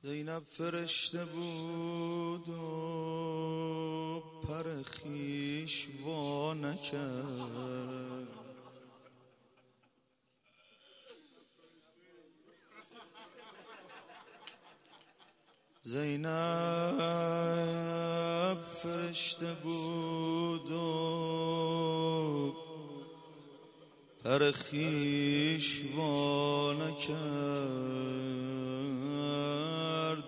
زینب فرشته بود و پر خویش وا نکرد. زینب فرشته بود و پر خویش وا نکرد.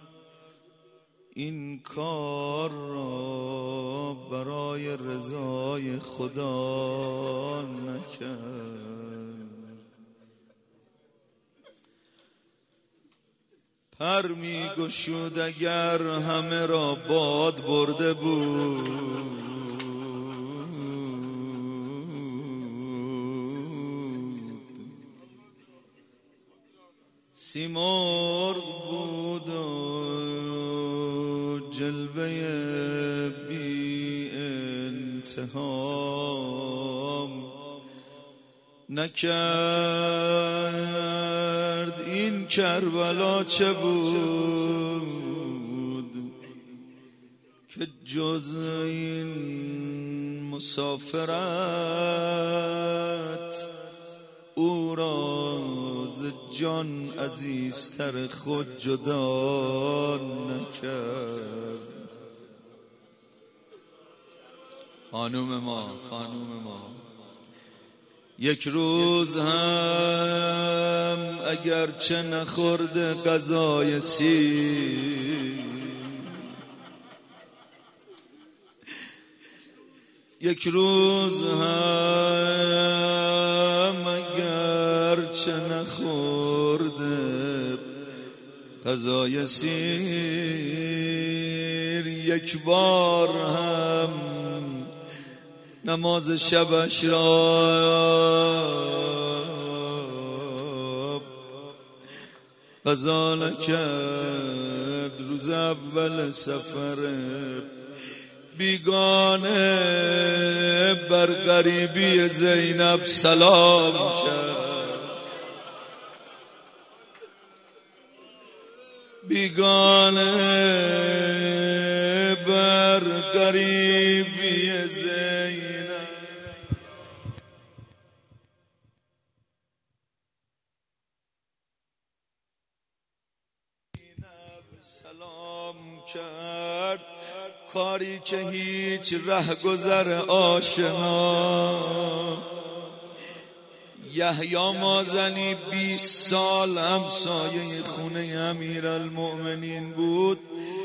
این کار را برای رضای خدا نکرد. پر می گشود اگر همه را باد برده بود. سیمرغ بود و جلوه بی انتها نکرد. این کربلا چه بود که جز این مسافرت او را ز جان عزیزتر خود جدا نکرد. خانوم ما یک روز هم اگرچه نخورده غذای سیر، یک روز هم اگرچه نخورده غذای سیر، یک بار هم نماز شبش را قضا نکرد. روز اول سفر بیگانه بر غریبی زینب سلام کرد. بیگانه بر غریبی زینب سلام کرد. کاری که هیچ رهگذر آشنا یحیی مازنی 20 سال همسایه خونه امیرالمؤمنین بود.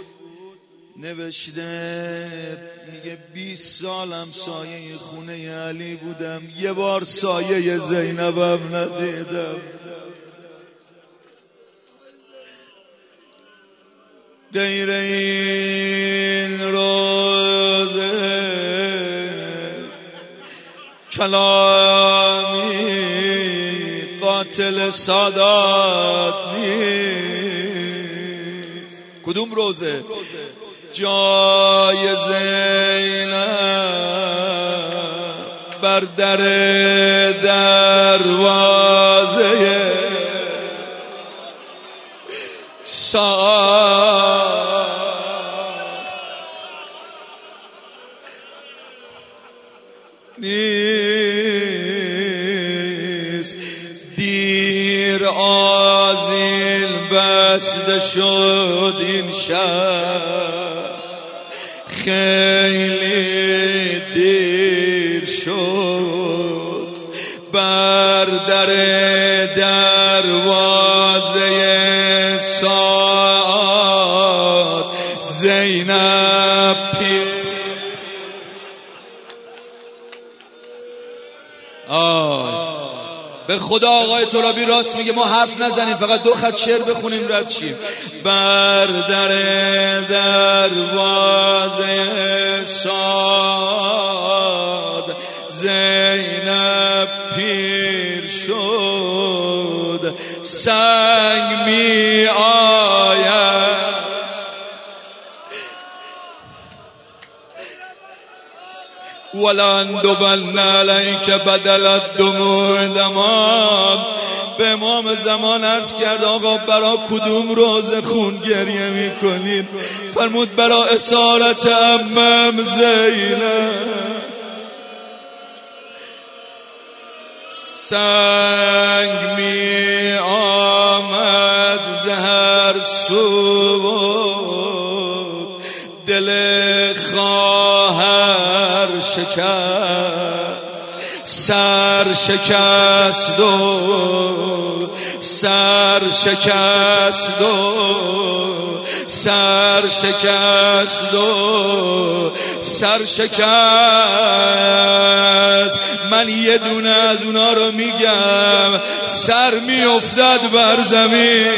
نوشته میگه 20 سال همسایه خونه علی بودم، یه بار سایه زینبم ندیدم. غیر این روزه کلامی قاتل سادات نیست. کدوم روزه؟ جای زینب بر در دروازه نیست. دیر آذین بسته شد این شب، خیلی دیر شد. بر در دروازه ساعت زینب به خدا آقای ترابی راست میگه، ما حرف نزنیم، فقط 2 خط شعر بخونیم رد شیم. بر در دروازه ساد زینب پیر شد، سنگ می آید ولندبلن علیک بدل الدموع دما. به امام زمان عرض کرد آقا برا کدوم روز خون گریه میکنید؟ فرمود برا اسارت عمم زینب. سنگ می آمد زهر سود، دل خواهر شکست، سر شکست و سر شکست و سر شکست و سر شکست. من یه دونه از اونا رو میگم، سر میافتد بر زمین.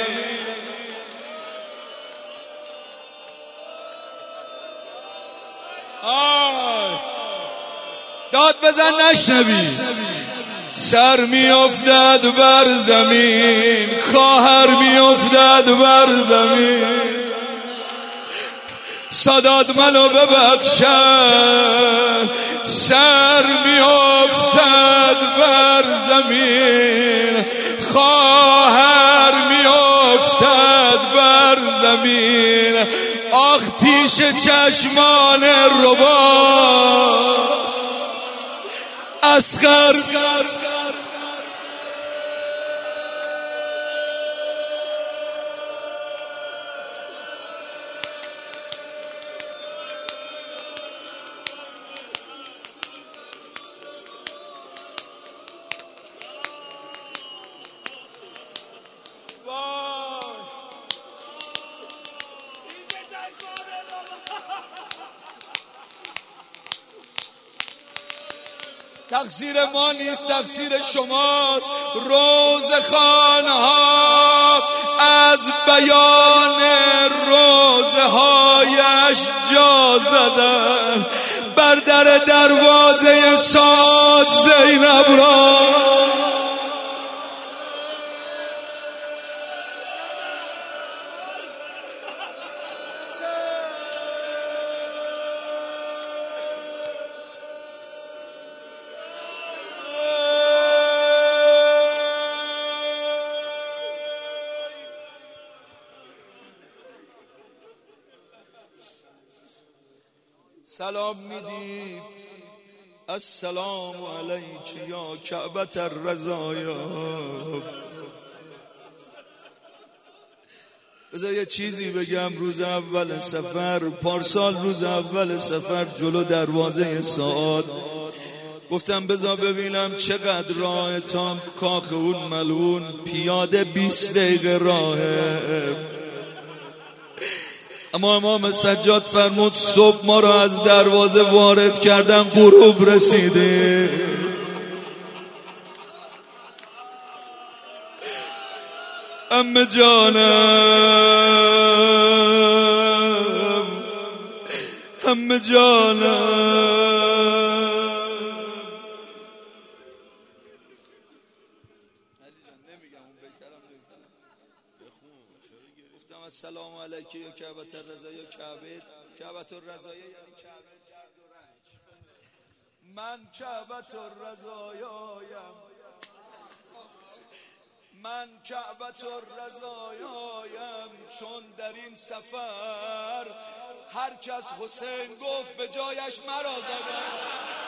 داد بزن نشنوی. سر میافتد بر زمین، خواهر میافتد بر زمین. سادات منو ببخشد. سر میافتد بر زمین، خواهر میافتد بر زمین. آخ پیش چشمان ربا اصغر تقصیر ما نیست، تقصیر شماست. روزخوان‌ها از بیان روزهایش جا زدن، بر در دروازه سعاد زینب را سلام میدی. السلام علیک یا کعبة الرزایا. بذار یه چیزی بگم. روز اول سفر، پارسال روز اول سفر جلو دروازه سعاد گفتم بذار ببینم چقدر راه تا کاخ اون ملعون. پیاده 20 دقیقه راهه. اما امام سجاد فرمود صبح ما را از دروازه وارد کردن، غروب رسیده. عمه جانم، عمه جانم. السلام علیک یا کعبة الرزایا. کعبة الرزایا یعنی کعبه درد و رنج. من کعبة الرزایایم، من کعبة الرزایایم. چون در این سفر هر کس حسین گفت به جایش مرا زدن.